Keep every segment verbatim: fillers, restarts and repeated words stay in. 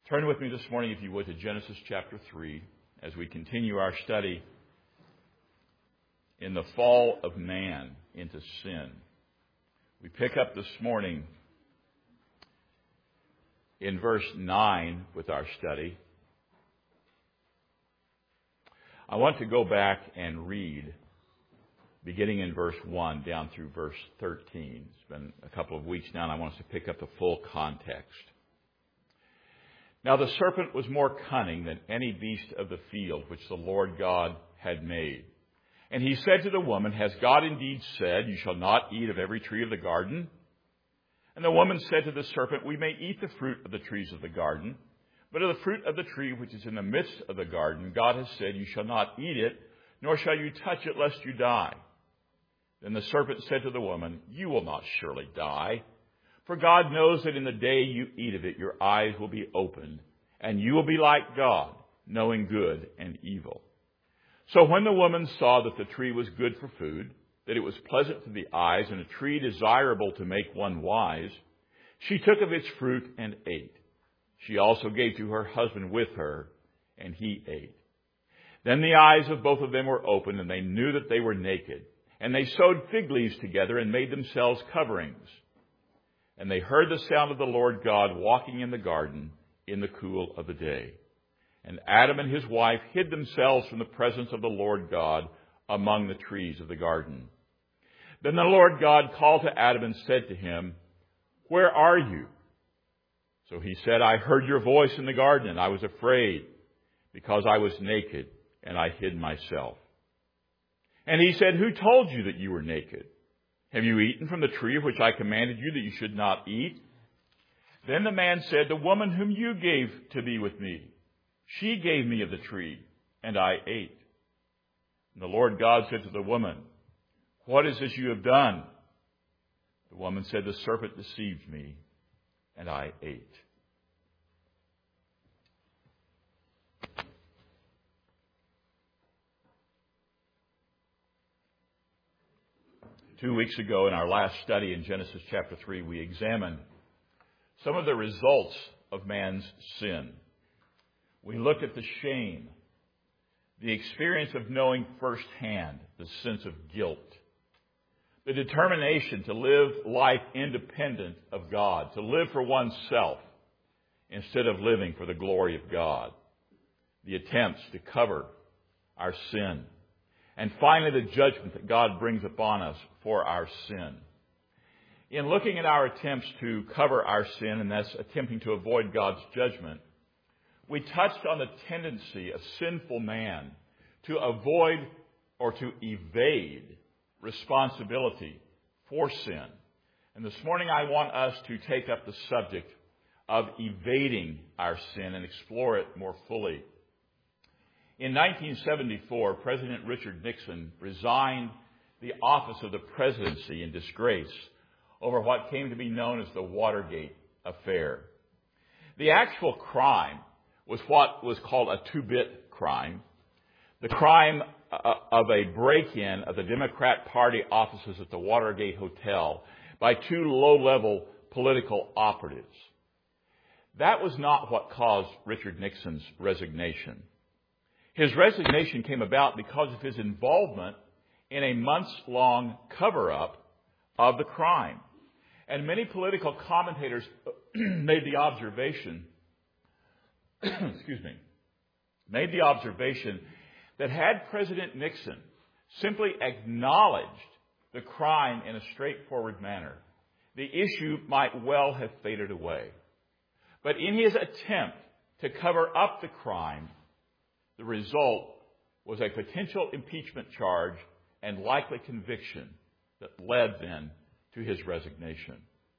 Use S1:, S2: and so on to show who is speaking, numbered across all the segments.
S1: Turn with me this morning, if you would, to Genesis chapter three as we continue our study in the fall of man into sin. We pick up this morning in verse nine with our study. I want to go back and read, beginning in verse one down through verse thirteen. It's been a couple of weeks now, and I want us to pick up the full context. Now the serpent was more cunning than any beast of the field which the Lord God had made. And he said to the woman, Has God indeed said, You shall not eat of every tree of the garden? And the woman said to the serpent, We may eat the fruit of the trees of the garden, but of the fruit of the tree which is in the midst of the garden, God has said, You shall not eat it, nor shall you touch it, lest you die. Then the serpent said to the woman, You will not surely die. For God knows that in the day you eat of it, your eyes will be opened, and you will be like God, knowing good and evil. So when the woman saw that the tree was good for food, that it was pleasant to the eyes, and a tree desirable to make one wise, she took of its fruit and ate. She also gave to her husband with her, and he ate. Then the eyes of both of them were opened, and they knew that they were naked. And they sewed fig leaves together and made themselves coverings. And they heard the sound of the Lord God walking in the garden in the cool of the day. And Adam and his wife hid themselves from the presence of the Lord God among the trees of the garden. Then the Lord God called to Adam and said to him, Where are you? So he said, I heard your voice in the garden, and I was afraid, because I was naked, and I hid myself. And he said, Who told you that you were naked? Have you eaten from the tree of which I commanded you that you should not eat? Then the man said, The woman whom you gave to be with me, she gave me of the tree, and I ate. And the Lord God said to the woman, What is this you have done? The woman said, The serpent deceived me, and I ate. Two weeks ago in our last study in Genesis chapter three, we examined some of the results of man's sin. We looked at the shame, the experience of knowing firsthand the sense of guilt, the determination to live life independent of God, to live for oneself instead of living for the glory of God, the attempts to cover our sin, and finally the judgment that God brings upon us for our sin. In looking at our attempts to cover our sin, and that's attempting to avoid God's judgment, we touched on the tendency of sinful man to avoid or to evade responsibility for sin. And this morning I want us to take up the subject of evading our sin and explore it more fully. In nineteen seventy-four, President Richard Nixon resigned the office of the presidency in disgrace over what came to be known as the Watergate affair. The actual crime was what was called a two-bit crime, the crime of a break-in of the Democrat Party offices at the Watergate Hotel by two low-level political operatives. That was not what caused Richard Nixon's resignation. His resignation came about because of his involvement in a months-long cover-up of the crime. And many political commentators made the observation, excuse me, made the observation that had President Nixon simply acknowledged the crime in a straightforward manner, the issue might well have faded away. But in his attempt to cover up the crime, the result was a potential impeachment charge and likely conviction that led then to his resignation.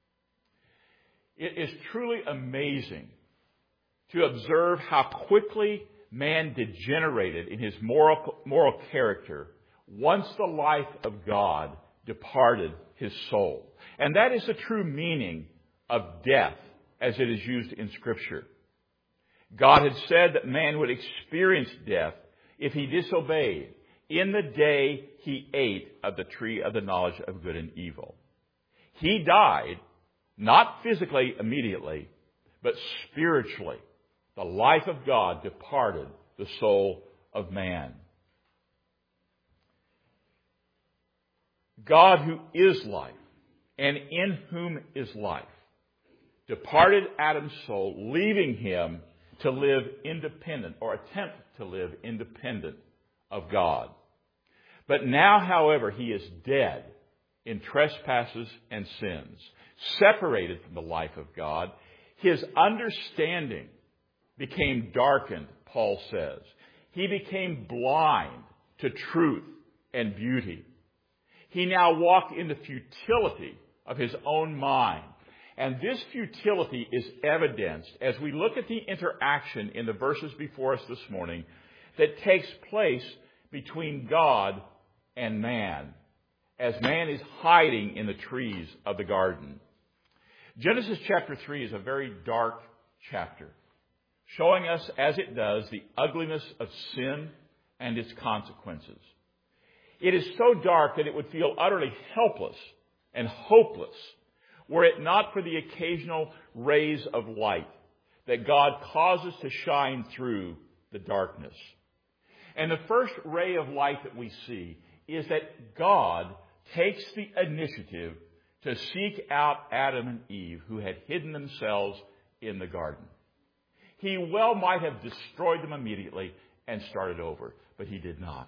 S1: It is truly amazing to observe how quickly man degenerated in his moral, moral character once the life of God departed his soul. And that is the true meaning of death as it is used in Scripture. God had said that man would experience death if he disobeyed in the day he ate of the tree of the knowledge of good and evil. He died, not physically immediately, but spiritually The life of God departed the soul of man. God, who is life, and in whom is life, departed Adam's soul, leaving him to live independent, or attempt to live independent of God. But now, however, he is dead in trespasses and sins, separated from the life of God. His understanding became darkened, Paul says. He became blind to truth and beauty. He now walked in the futility of his own mind. And this futility is evidenced as we look at the interaction in the verses before us this morning that takes place between God and man, as man is hiding in the trees of the garden. Genesis chapter three is a very dark chapter, showing us, as it does, the ugliness of sin and its consequences. It is so dark that it would feel utterly helpless and hopeless were it not for the occasional rays of light that God causes to shine through the darkness. And the first ray of light that we see is that God takes the initiative to seek out Adam and Eve, who had hidden themselves in the garden. He well might have destroyed them immediately and started over, but he did not.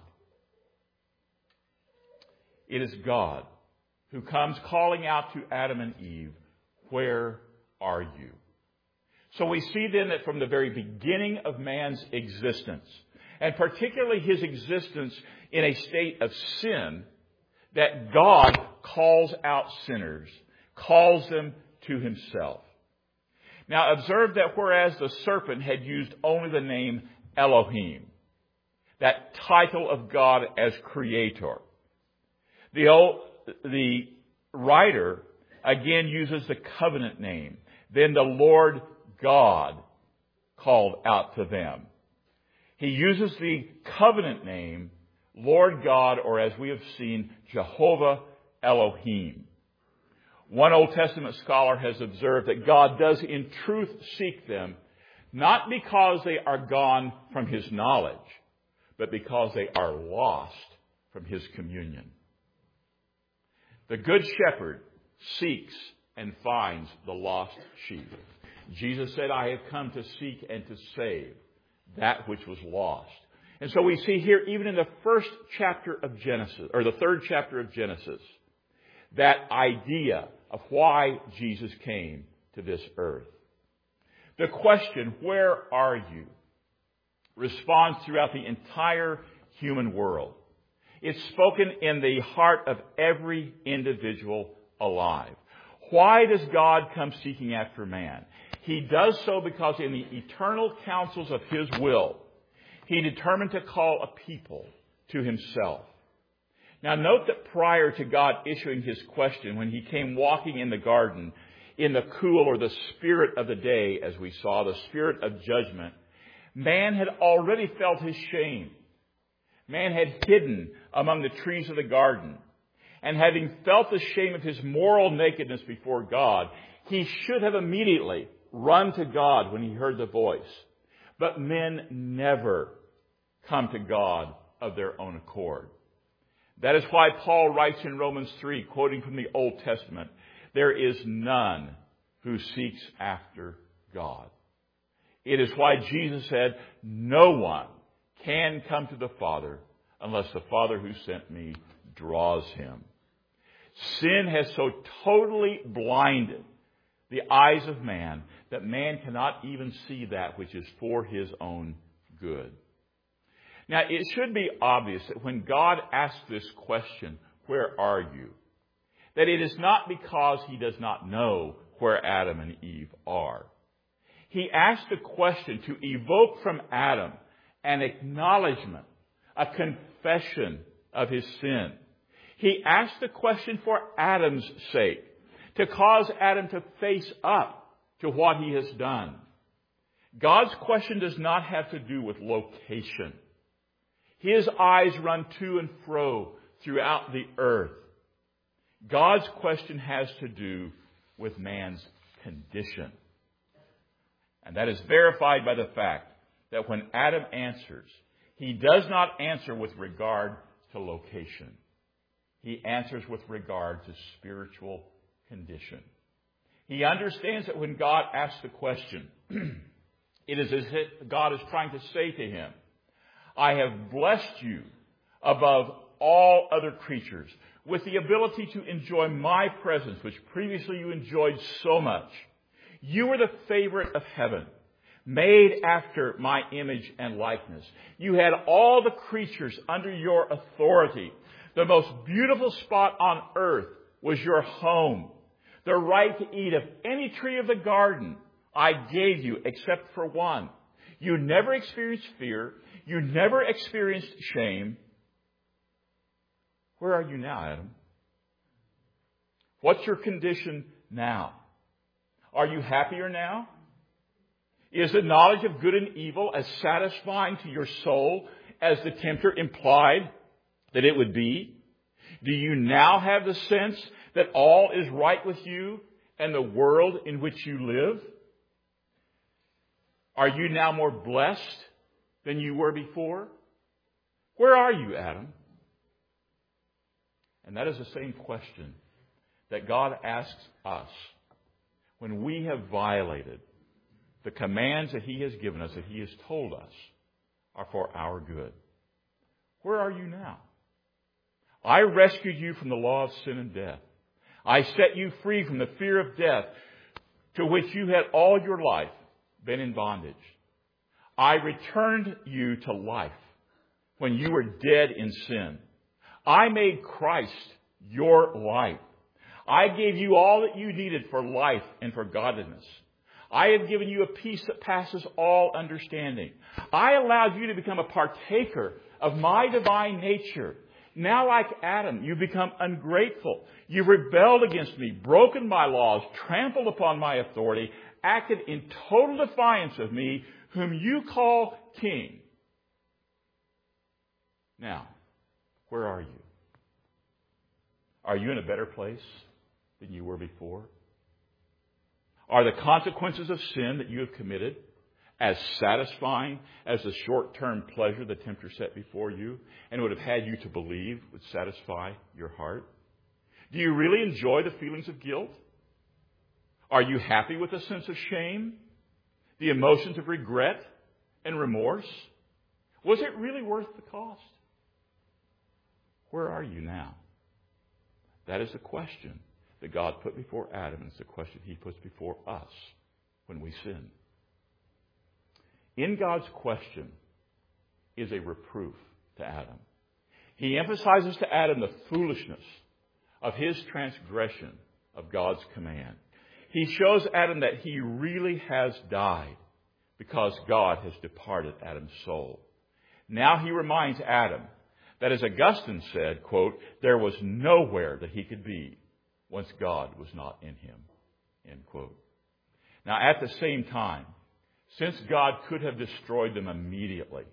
S1: It is God who comes calling out to Adam and Eve, "Where are you?" So we see then that from the very beginning of man's existence, and particularly his existence in a state of sin, that God calls out sinners, calls them to himself. Now observe that whereas the serpent had used only the name Elohim, that title of God as creator, the old, the writer again uses the covenant name. Then the Lord God called out to them. He uses the covenant name, Lord God, or as we have seen, Jehovah Elohim. One Old Testament scholar has observed that God does in truth seek them, not because they are gone from his knowledge, but because they are lost from his communion. The Good Shepherd seeks and finds the lost sheep. Jesus said, "I have come to seek and to save that which was lost." And so we see here, even in the first chapter of Genesis, or the third chapter of Genesis, that idea of why Jesus came to this earth. The question, "Where are you?" responds throughout the entire human world. It's spoken in the heart of every individual alive. Why does God come seeking after man? He does so because in the eternal counsels of his will, he determined to call a people to himself. Now note that prior to God issuing his question, when he came walking in the garden, in the cool or the spirit of the day, as we saw, the spirit of judgment, man had already felt his shame. Man had hidden among the trees of the garden. And having felt the shame of his moral nakedness before God, he should have immediately run to God when he heard the voice. But men never come to God of their own accord. That is why Paul writes in Romans three, quoting from the Old Testament, "There is none who seeks after God." It is why Jesus said, "No one can come to the Father unless the Father who sent me draws him." Sin has so totally blinded the eyes of man that man cannot even see that which is for his own good. Now, it should be obvious that when God asks this question, "Where are you?" that it is not because he does not know where Adam and Eve are. He asked the question to evoke from Adam an acknowledgement, a confession of his sin. He asked the question for Adam's sake, to cause Adam to face up to what he has done. God's question does not have to do with location. His eyes run to and fro throughout the earth. God's question has to do with man's condition. And that is verified by the fact that when Adam answers, he does not answer with regard to location. He answers with regard to spiritual condition. He understands that when God asks the question, it is as if God is trying to say to him, I have blessed you above all other creatures with the ability to enjoy my presence, which previously you enjoyed so much. You were the favorite of heaven, made after my image and likeness. You had all the creatures under your authority. The most beautiful spot on earth was your home. The right to eat of any tree of the garden I gave you except for one. You never experienced fear. You never experienced shame. Where are you now, Adam? What's your condition now? Are you happier now? Is the knowledge of good and evil as satisfying to your soul as the tempter implied that it would be? Do you now have the sense that all is right with you and the world in which you live? Are you now more blessed than you were before? Where are you, Adam? And that is the same question that God asks us when we have violated the commands that he has given us, that he has told us are for our good. Where are you now? I rescued you from the law of sin and death. I set you free from the fear of death to which you had all your life been in bondage. I returned you to life when you were dead in sin. I made Christ your life. I gave you all that you needed for life and for godliness. I have given you a peace that passes all understanding. I allowed you to become a partaker of my divine nature. Now, like Adam, you've become ungrateful. You've rebelled against me, broken my laws, trampled upon my authority, acted in total defiance of me, whom you call king. Now, where are you? Are you in a better place than you were before? Are the consequences of sin that you have committed as satisfying as the short-term pleasure the tempter set before you and would have had you to believe would satisfy your heart? Do you really enjoy the feelings of guilt? Are you happy with the sense of shame? The emotions of regret and remorse? Was it really worth the cost? Where are you now? That is the question that God put before Adam, and it's the question he puts before us when we sin. In God's question is a reproof to Adam. He emphasizes to Adam the foolishness of his transgression of God's command. He shows Adam that he really has died because God has departed Adam's soul. Now he reminds Adam that, as Augustine said, quote, there was nowhere that he could be once God was not in him, end quote. Now, at the same time, since God could have destroyed them immediately,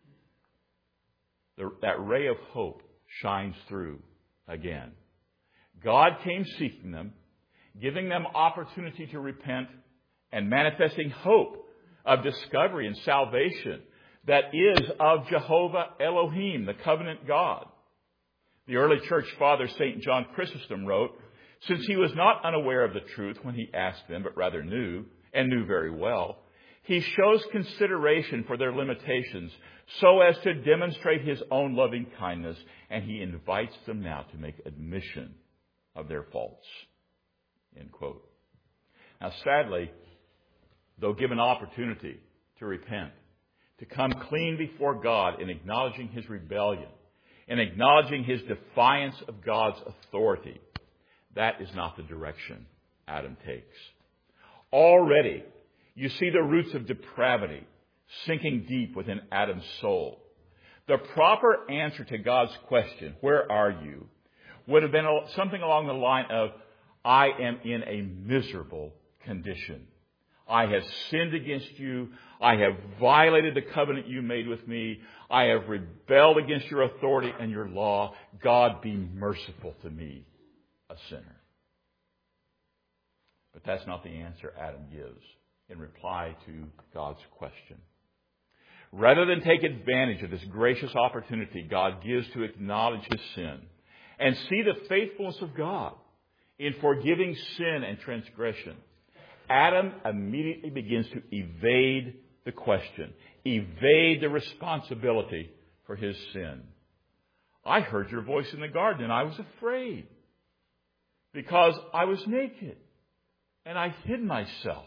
S1: the, that ray of hope shines through again. God came seeking them, giving them opportunity to repent, and manifesting hope of discovery and salvation that is of Jehovah Elohim, the covenant God. The early church father, Saint John Chrysostom, wrote, since he was not unaware of the truth when he asked them, but rather knew, and knew very well, he shows consideration for their limitations so as to demonstrate his own loving kindness, and he invites them now to make admission of their faults. End quote. Now, sadly, though given opportunity to repent, to come clean before God in acknowledging his rebellion, in acknowledging his defiance of God's authority, that is not the direction Adam takes. Already, you see the roots of depravity sinking deep within Adam's soul. The proper answer to God's question, where are you, would have been something along the line of, I am in a miserable condition. I have sinned against you. I have violated the covenant you made with me. I have rebelled against your authority and your law. God, be merciful to me, a sinner. But that's not the answer Adam gives in reply to God's question. Rather than take advantage of this gracious opportunity God gives to acknowledge his sin and see the faithfulness of God in forgiving sin and transgression, Adam immediately begins to evade the question, evade the responsibility for his sin. I heard your voice in the garden and I was afraid because I was naked and I hid myself.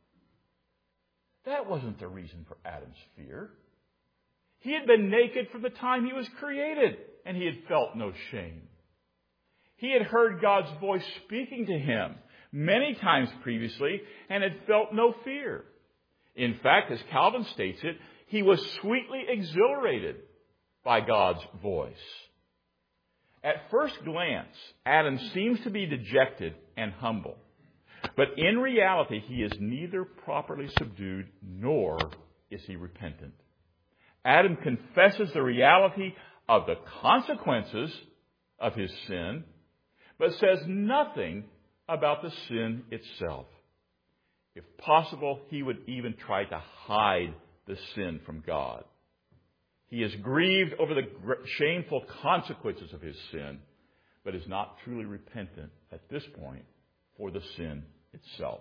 S1: That wasn't the reason for Adam's fear. He had been naked from the time he was created, and he had felt no shame. He had heard God's voice speaking to him many times previously and had felt no fear. In fact, as Calvin states it, he was sweetly exhilarated by God's voice. At first glance, Adam seems to be dejected and humble. But in reality, he is neither properly subdued nor is he repentant. Adam confesses the reality of the consequences of his sin, but says nothing about the sin itself. If possible, he would even try to hide the sin from God. He is grieved over the shameful consequences of his sin, but is not truly repentant at this point for the sin itself.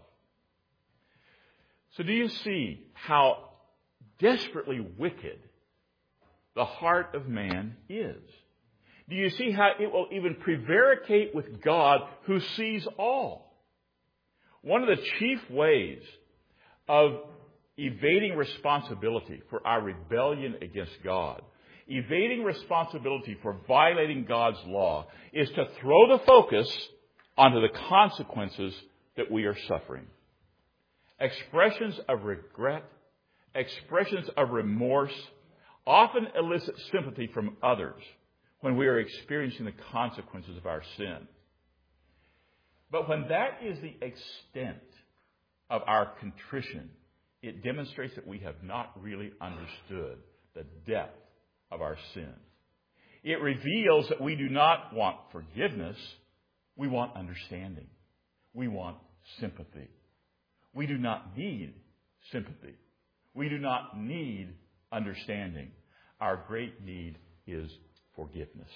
S1: So do you see how desperately wicked the heart of man is? Do you see how it will even prevaricate with God who sees all? One of the chief ways of evading responsibility for our rebellion against God, evading responsibility for violating God's law, is to throw the focus onto the consequences that we are suffering. Expressions of regret, expressions of remorse often elicit sympathy from others when we are experiencing the consequences of our sin. But when that is the extent of our contrition, it demonstrates that we have not really understood the depth of our sin. It reveals that we do not want forgiveness, we want understanding. We want sympathy. We do not need sympathy. We do not need understanding. Our great need is forgiveness.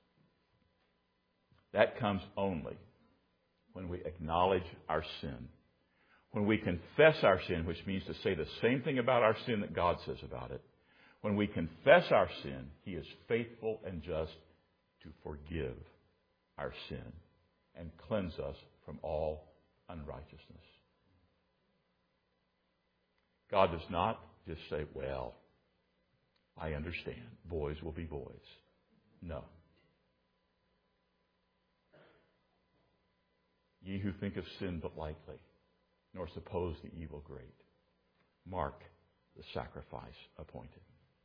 S1: That comes only when we acknowledge our sin. When we confess our sin, which means to say the same thing about our sin that God says about it. When we confess our sin, he is faithful and just to forgive our sin and cleanse us from all unrighteousness. God does not just say, well, I understand. Boys will be boys. No. Ye who think of sin but lightly, nor suppose the evil great, mark the sacrifice appointed.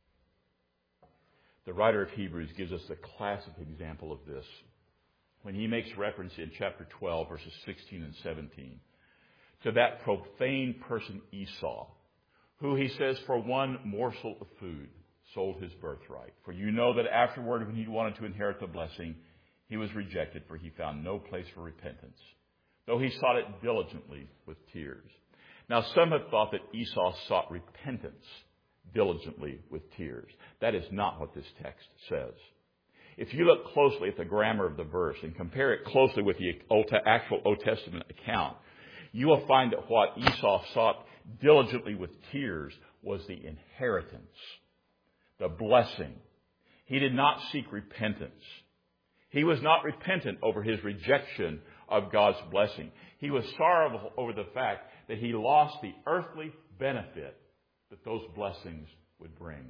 S1: The writer of Hebrews gives us the classic example of this when he makes reference in chapter twelve, verses sixteen and seventeen, to that profane person Esau, who he says for one morsel of food sold his birthright. For you know that afterward, when he wanted to inherit the blessing, he was rejected, for he found no place for repentance, though he sought it diligently with tears. Now some have thought that Esau sought repentance diligently with tears. That is not what this text says. If you look closely at the grammar of the verse and compare it closely with the actual Old Testament account, you will find that what Esau sought diligently with tears was the inheritance, the blessing. He did not seek repentance. He was not repentant over his rejection of God's blessing. He was sorrowful over the fact that he lost the earthly benefit that those blessings would bring.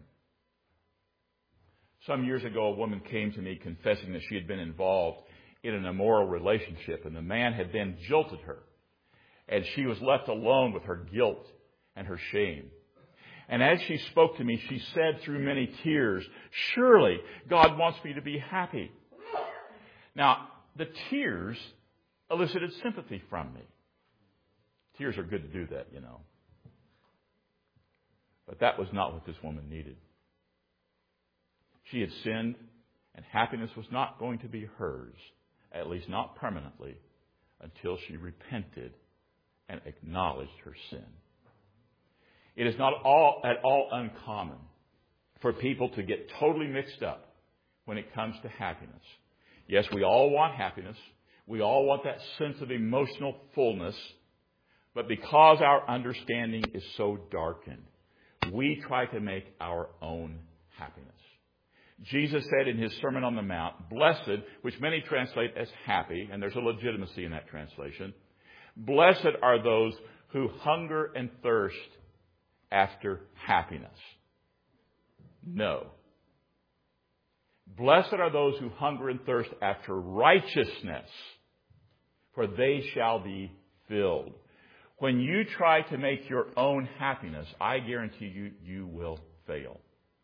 S1: Some years ago, a woman came to me confessing that she had been involved in an immoral relationship, and the man had then jilted her, and she was left alone with her guilt and her shame. And as she spoke to me, she said through many tears, "Surely God wants me to be happy." Now, the tears elicited sympathy from me. Tears are good to do that, you know. But that was not what this woman needed. She had sinned, and happiness was not going to be hers, at least not permanently, until she repented and acknowledged her sin. It is not all, at all uncommon for people to get totally mixed up when it comes to happiness. Yes, we all want happiness. We all want that sense of emotional fullness. But because our understanding is so darkened, we try to make our own happiness. Jesus said in his Sermon on the Mount, blessed, which many translate as happy, and there's a legitimacy in that translation, blessed are those who hunger and thirst after happiness. No. Blessed are those who hunger and thirst after righteousness, for they shall be filled. When you try to make your own happiness, I guarantee you, you will fail.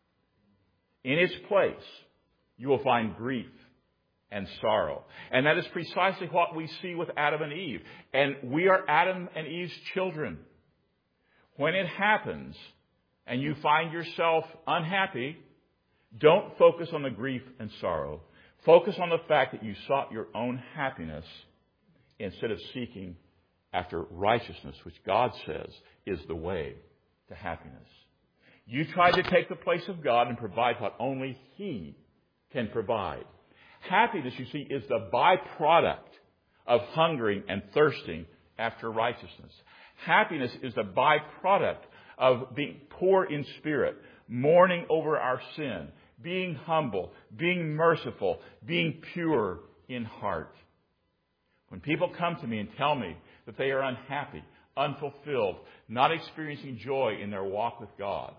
S1: In its place, you will find grief and sorrow. And that is precisely what we see with Adam and Eve. And we are Adam and Eve's children. When it happens and you find yourself unhappy, don't focus on the grief and sorrow. Focus on the fact that you sought your own happiness instead of seeking after righteousness, which God says is the way to happiness. You tried to take the place of God and provide what only He can provide. Happiness, you see, is the byproduct of hungering and thirsting after righteousness. Happiness is the byproduct of being poor in spirit, mourning over our sin, being humble, being merciful, being pure in heart. When people come to me and tell me that they are unhappy, unfulfilled, not experiencing joy in their walk with God,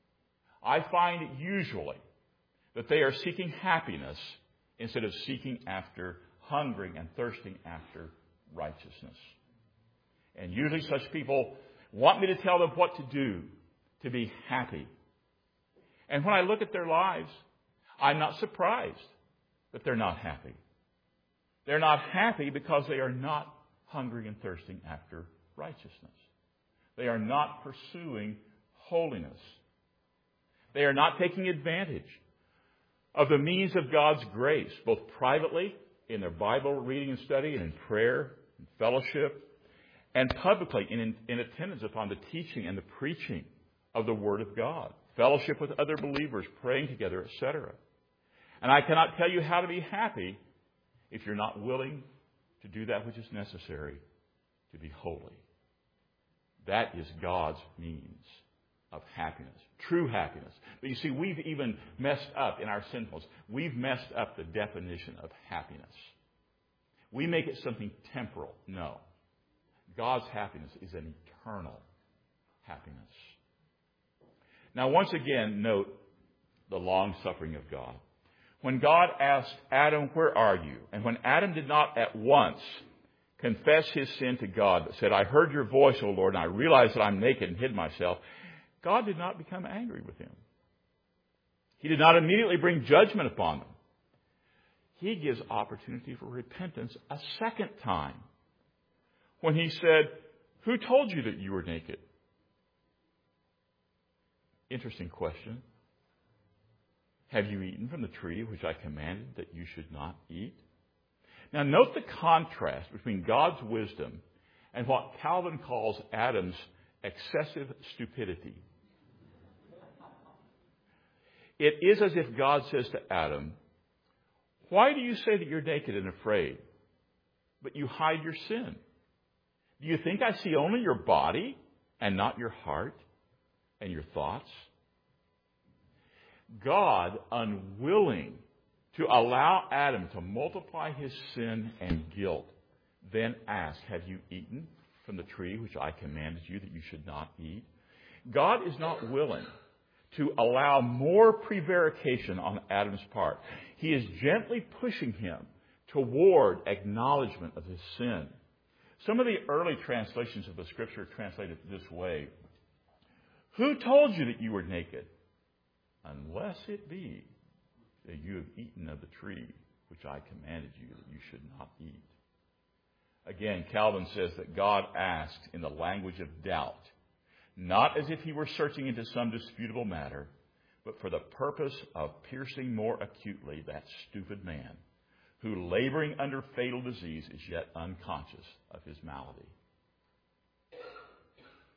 S1: I find usually that they are seeking happiness instead of seeking after, hungering and thirsting after righteousness. And usually such people want me to tell them what to do to be happy. And when I look at their lives, I'm not surprised that they're not happy. They're not happy because they are not hungering and thirsting after righteousness. They are not pursuing holiness. They are not taking advantage of the means of God's grace, both privately in their Bible reading and study and in prayer and fellowship, and publicly in, in attendance upon the teaching and the preaching of the Word of God, fellowship with other believers, praying together, et cetera. And I cannot tell you how to be happy if you're not willing to do that which is necessary to be holy. That is God's means of happiness, true happiness. But you see, we've even messed up in our sinfulness. We've messed up the definition of happiness. We make it something temporal. No. God's happiness is an eternal happiness. Now, once again, note the long-suffering of God. When God asked Adam, where are you? And when Adam did not at once confess his sin to God, but said, I heard your voice, O Lord, and I realized that I'm naked and hid myself, God did not become angry with him. He did not immediately bring judgment upon them. He gives opportunity for repentance a second time when he said, who told you that you were naked? Interesting question. Have you eaten from the tree which I commanded that you should not eat? Now note the contrast between God's wisdom and what Calvin calls Adam's excessive stupidity. It is as if God says to Adam, why do you say that you're naked and afraid, but you hide your sin? Do you think I see only your body and not your heart and your thoughts? God, unwilling to allow Adam to multiply his sin and guilt, then asked, have you eaten from the tree which I commanded you that you should not eat? God is not willing to allow more prevarication on Adam's part. He is gently pushing him toward acknowledgement of his sin. Some of the early translations of the Scripture translate it this way. Who told you that you were naked? Unless it be that you have eaten of the tree which I commanded you that you should not eat. Again, Calvin says that God asked in the language of doubt, not as if he were searching into some disputable matter, but for the purpose of piercing more acutely that stupid man who, laboring under fatal disease, is yet unconscious of his malady.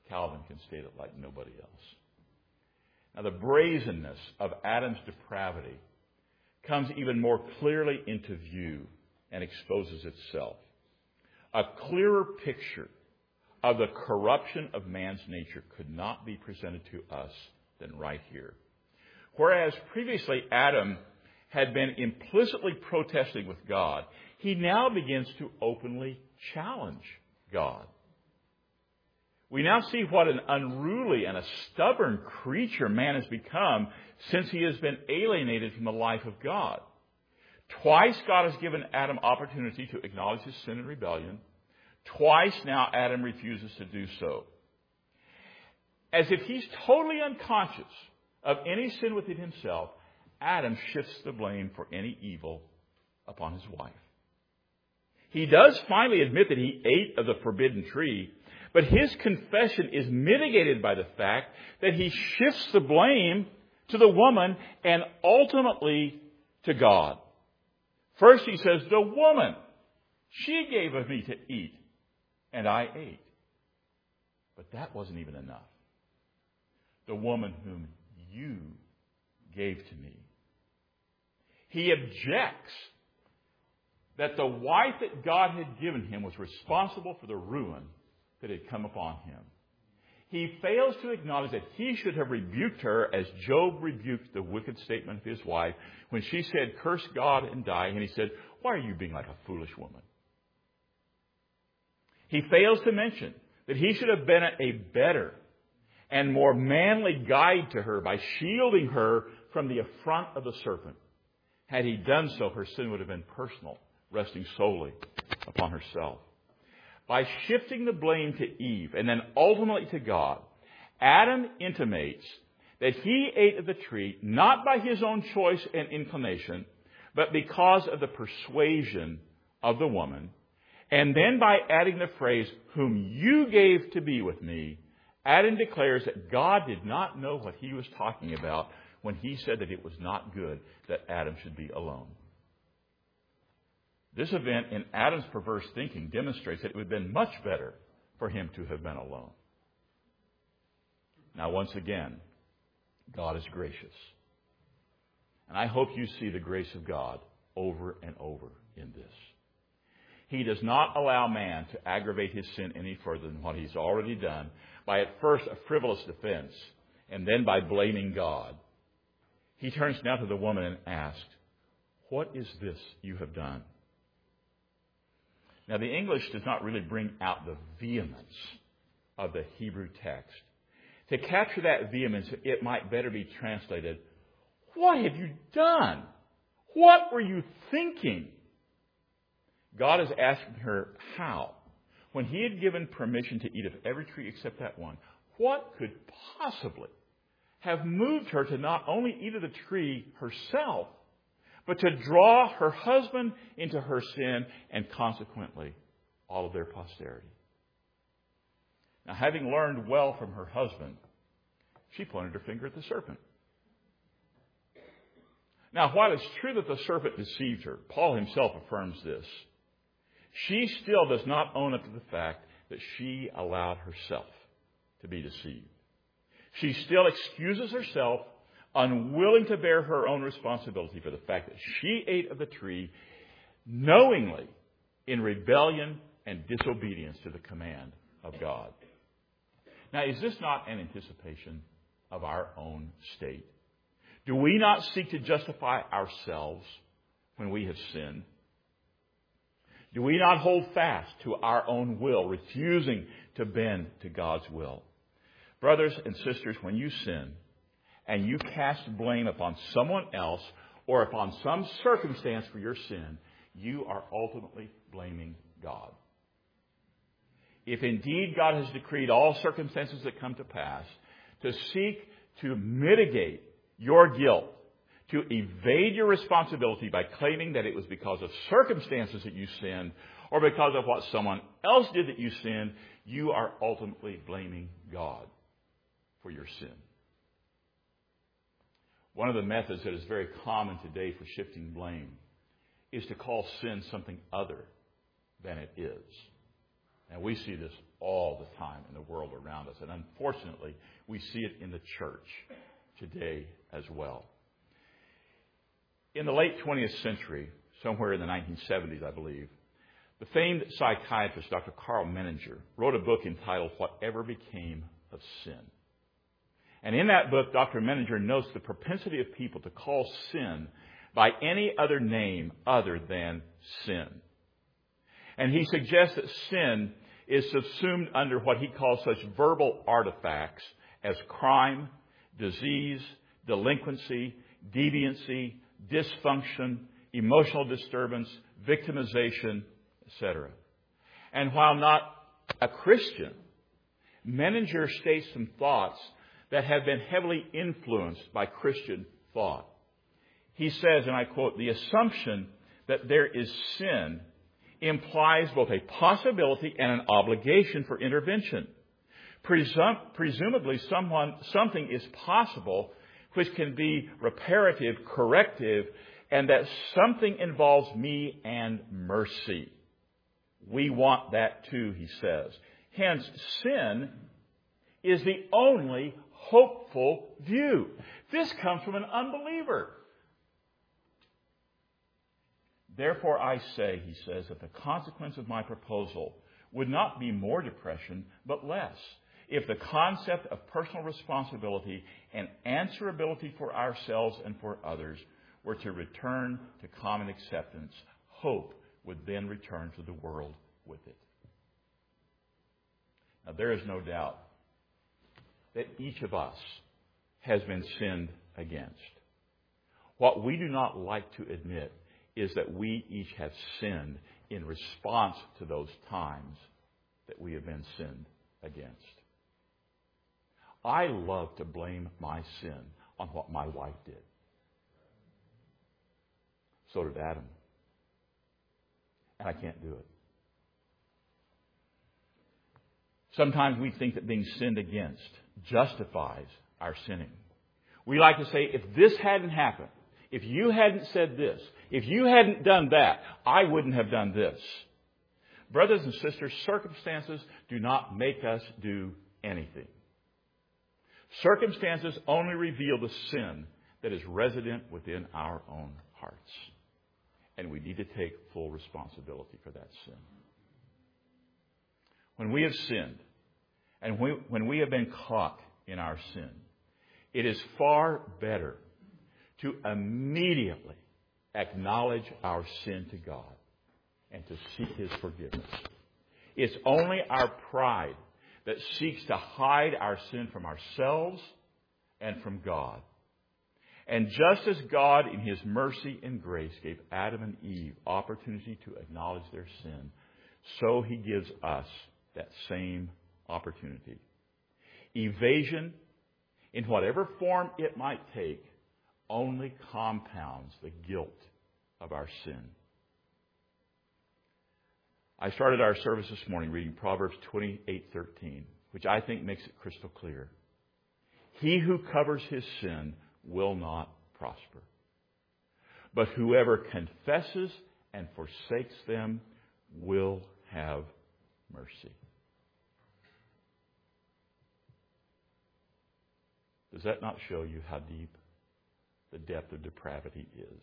S1: Calvin can state it like nobody else. Now, the brazenness of Adam's depravity comes even more clearly into view and exposes itself. A clearer picture of the corruption of man's nature could not be presented to us than right here. Whereas previously Adam had been implicitly protesting with God, he now begins to openly challenge God. We now see what an unruly and a stubborn creature man has become since he has been alienated from the life of God. Twice God has given Adam opportunity to acknowledge his sin and rebellion. Twice now Adam refuses to do so. As if he's totally unconscious of any sin within himself, Adam shifts the blame for any evil upon his wife. He does finally admit that he ate of the forbidden tree, but his confession is mitigated by the fact that he shifts the blame to the woman and ultimately to God. First he says, the woman, she gave of me to eat, and I ate. But that wasn't even enough. The woman whom you gave to me. He objects that the wife that God had given him was responsible for the ruin that had come upon him. He fails to acknowledge that he should have rebuked her as Job rebuked the wicked statement of his wife when she said, curse God and die. And he said, why are you being like a foolish woman? He fails to mention that he should have been a better and more manly guide to her by shielding her from the affront of the serpent. Had he done so, her sin would have been personal, resting solely upon herself. By shifting the blame to Eve and then ultimately to God, Adam intimates that he ate of the tree not by his own choice and inclination, but because of the persuasion of the woman. And then by adding the phrase, whom you gave to be with me, Adam declares that God did not know what he was talking about when he said that it was not good that Adam should be alone. This event in Adam's perverse thinking demonstrates that it would have been much better for him to have been alone. Now, once again, God is gracious. And I hope you see the grace of God over and over in this. He does not allow man to aggravate his sin any further than what he's already done by at first a frivolous defense and then by blaming God. He turns now to the woman and asks, what is this you have done? Now, the English does not really bring out the vehemence of the Hebrew text. To capture that vehemence, it might better be translated, what have you done? What were you thinking? God is asking her how. When he had given permission to eat of every tree except that one, what could possibly have moved her to not only eat of the tree herself, but to draw her husband into her sin and consequently all of their posterity? Now, having learned well from her husband, she pointed her finger at the serpent. Now, while it's true that the serpent deceived her, Paul himself affirms this. She still does not own up to the fact that she allowed herself to be deceived. She still excuses herself, unwilling to bear her own responsibility for the fact that she ate of the tree knowingly in rebellion and disobedience to the command of God. Now, is this not an anticipation of our own state? Do we not seek to justify ourselves when we have sinned? Do we not hold fast to our own will, refusing to bend to God's will? Brothers and sisters, when you sin and you cast blame upon someone else or upon some circumstance for your sin, you are ultimately blaming God. If indeed God has decreed all circumstances that come to pass to seek to mitigate your guilt, to evade your responsibility by claiming that it was because of circumstances that you sinned or because of what someone else did that you sinned, you are ultimately blaming God for your sin. One of the methods that is very common today for shifting blame is to call sin something other than it is. And we see this all the time in the world around us. And unfortunately, we see it in the church today as well. In the late twentieth century, somewhere in the nineteen seventies, I believe, the famed psychiatrist Doctor Carl Menninger wrote a book entitled Whatever Became of Sin. And in that book, Doctor Menninger notes the propensity of people to call sin by any other name other than sin. And he suggests that sin is subsumed under what he calls such verbal artifacts as crime, disease, delinquency, deviancy, dysfunction, emotional disturbance, victimization, et cetera. And while not a Christian, Menninger states some thoughts that have been heavily influenced by Christian thought. He says, and I quote, "The assumption that there is sin implies both a possibility and an obligation for intervention. Presum- presumably someone, something is possible which can be reparative, corrective, and that something involves me and mercy. We want that too," he says. Hence, sin is the only hopeful view. This comes from an unbeliever. "Therefore I say," he says, "that the consequence of my proposal would not be more depression, but less, if the concept of personal responsibility and answerability for ourselves and for others were to return to common acceptance. Hope would then return to the world with it." Now, there is no doubt that each of us has been sinned against. What we do not like to admit is that we each have sinned in response to those times that we have been sinned against. I love to blame my sin on what my wife did. So did Adam. And I can't do it. Sometimes we think that being sinned against justifies our sinning. We like to say, if this hadn't happened, if you hadn't said this, if you hadn't done that, I wouldn't have done this. Brothers and sisters, circumstances do not make us do anything. Circumstances only reveal the sin that is resident within our own hearts. And we need to take full responsibility for that sin. When we have sinned, and we, when we have been caught in our sin, it is far better to immediately acknowledge our sin to God and to seek His forgiveness. It's only our pride that seeks to hide our sin from ourselves and from God. And just as God, in His mercy and grace, gave Adam and Eve opportunity to acknowledge their sin, so He gives us that same opportunity. Evasion, in whatever form it might take, only compounds the guilt of our sin. I started our service this morning reading Proverbs twenty-eight thirteen, which I think makes it crystal clear. He who covers his sin will not prosper, but whoever confesses and forsakes them will have mercy. Does that not show you how deep the depth of depravity is?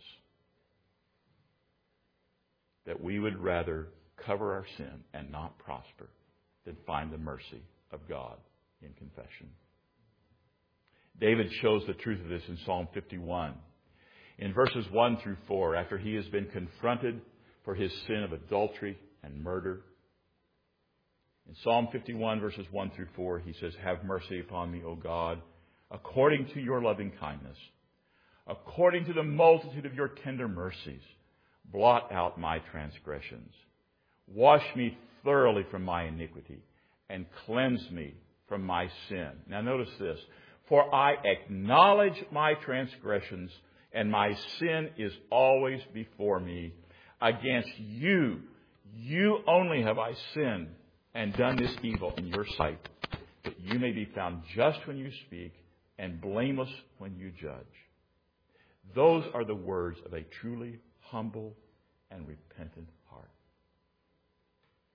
S1: That we would rather cover our sin and not prosper than find the mercy of God in confession. David shows the truth of this in Psalm fifty-one. In verses one through four, after he has been confronted for his sin of adultery and murder. In Psalm fifty-one, verses one through four, he says, "Have mercy upon me, O God, according to your loving kindness, according to the multitude of your tender mercies, blot out my transgressions. Wash me thoroughly from my iniquity and cleanse me from my sin." Now notice this. "For I acknowledge my transgressions, and my sin is always before me. Against you, you only have I sinned and done this evil in your sight, that you may be found just when you speak and blameless when you judge." Those are the words of a truly humble and repentant heart.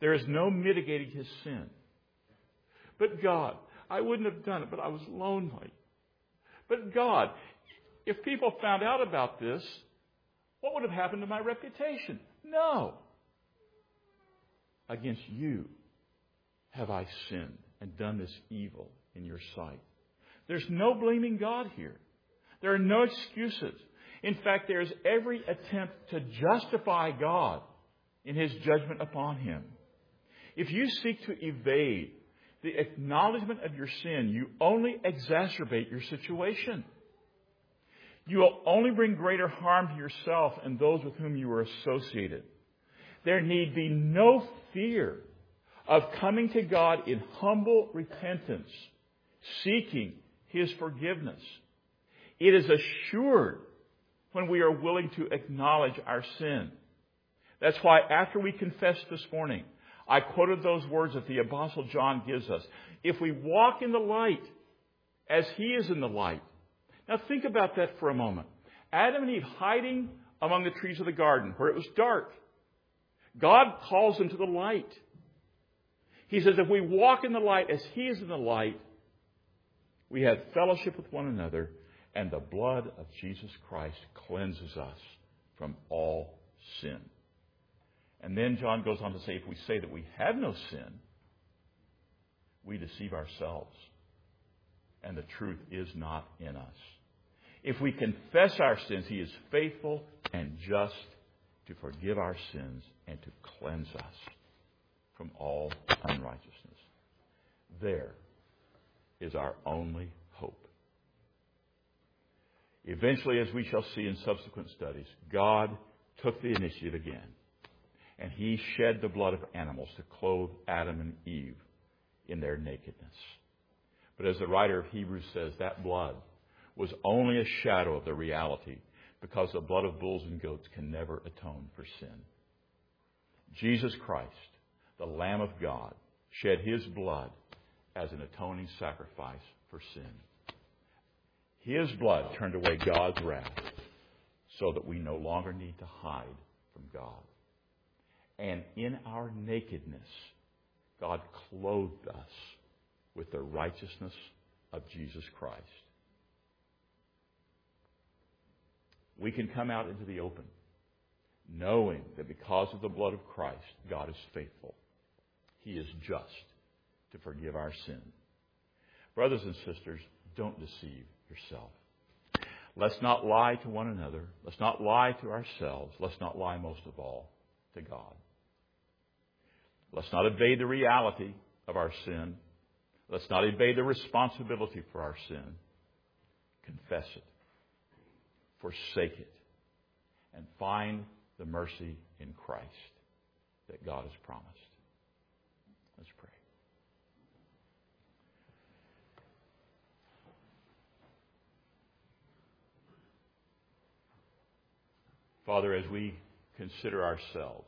S1: There is no mitigating his sin. But God, I wouldn't have done it, but I was lonely. But God, if people found out about this, what would have happened to my reputation? No. Against you have I sinned and done this evil in your sight. There's no blaming God here. There are no excuses. In fact, there is every attempt to justify God in his judgment upon him. If you seek to evade the acknowledgement of your sin, you only exacerbate your situation. You will only bring greater harm to yourself and those with whom you are associated. There need be no fear of coming to God in humble repentance, seeking his forgiveness. It is assured when we are willing to acknowledge our sin. That's why after we confessed this morning, I quoted those words that the Apostle John gives us. If we walk in the light as he is in the light. Now think about that for a moment. Adam and Eve hiding among the trees of the garden where it was dark. God calls them to the light. He says if we walk in the light as he is in the light, we have fellowship with one another, and the blood of Jesus Christ cleanses us from all sin. And then John goes on to say, if we say that we have no sin, we deceive ourselves, and the truth is not in us. If we confess our sins, he is faithful and just to forgive our sins and to cleanse us from all unrighteousness. There is our only hope. Eventually, as we shall see in subsequent studies, God took the initiative again, and he shed the blood of animals to clothe Adam and Eve in their nakedness. But as the writer of Hebrews says, that blood was only a shadow of the reality, because the blood of bulls and goats can never atone for sin. Jesus Christ, the Lamb of God, shed his blood as an atoning sacrifice for sin. His blood turned away God's wrath so that we no longer need to hide from God. And in our nakedness, God clothed us with the righteousness of Jesus Christ. We can come out into the open, knowing that because of the blood of Christ, God is faithful. He is just to forgive our sin. Brothers and sisters, don't deceive yourself. Let's not lie to one another. Let's not lie to ourselves. Let's not lie, most of all, to God. Let's not evade the reality of our sin. Let's not evade the responsibility for our sin. Confess it. Forsake it. And find the mercy in Christ that God has promised. Let's pray. Father, as we consider ourselves,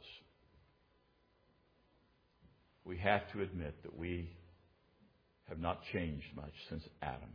S1: we have to admit that we have not changed much since Adam.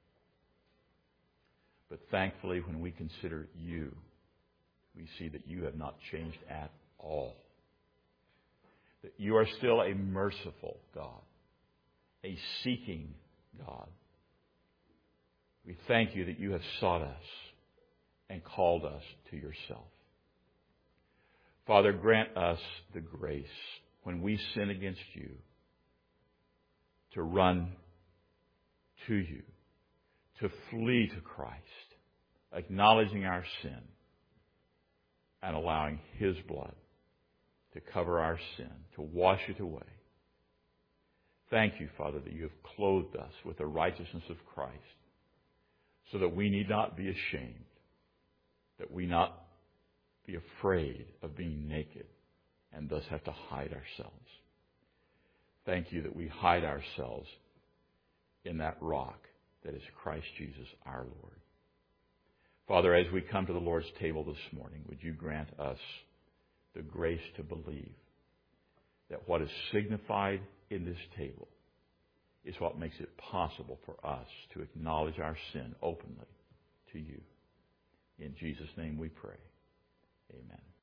S1: But thankfully, when we consider you, we see that you have not changed at all. That you are still a merciful God, a seeking God. We thank you that you have sought us and called us to yourself. Father, grant us the grace when we sin against you to run to you, to flee to Christ, acknowledging our sin and allowing his blood to cover our sin, to wash it away. Thank you, Father, that you have clothed us with the righteousness of Christ so that we need not be ashamed, that we not be afraid of being naked and thus have to hide ourselves. Thank you that we hide ourselves in that rock that is Christ Jesus our Lord. Father, as we come to the Lord's table this morning, would you grant us the grace to believe that what is signified in this table is what makes it possible for us to acknowledge our sin openly to you. In Jesus' name we pray. Amen.